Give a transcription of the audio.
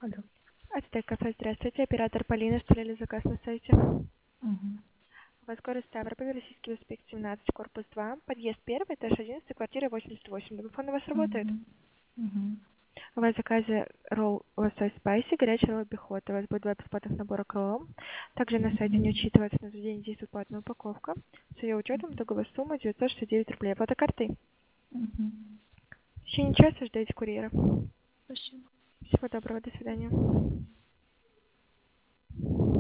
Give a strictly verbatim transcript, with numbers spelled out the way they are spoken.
Алло. Ацтек кафе, здравствуйте. Оператор Полина, оставляли заказ на сайте. Мгм. У вас город Ставрополь, Российский проспект семнадцать, корпус два, подъезд один, этаж одиннадцать, квартира восемьдесят восемь. Домофон у вас работает? Мгм. Мгм. У вас в заказе ролл лосось спайси, горячий ролл бихота. У вас будет два бесплатных набора к роллам. Также на сайте не учитывается, на заведение действует платная упаковка. С ее учетом итоговая сумма девятьсот шестьдесят девять рублей. Оплата картой. Мгм. В течение часа ждете курьера. Спасибо. Всего доброго, до свидания.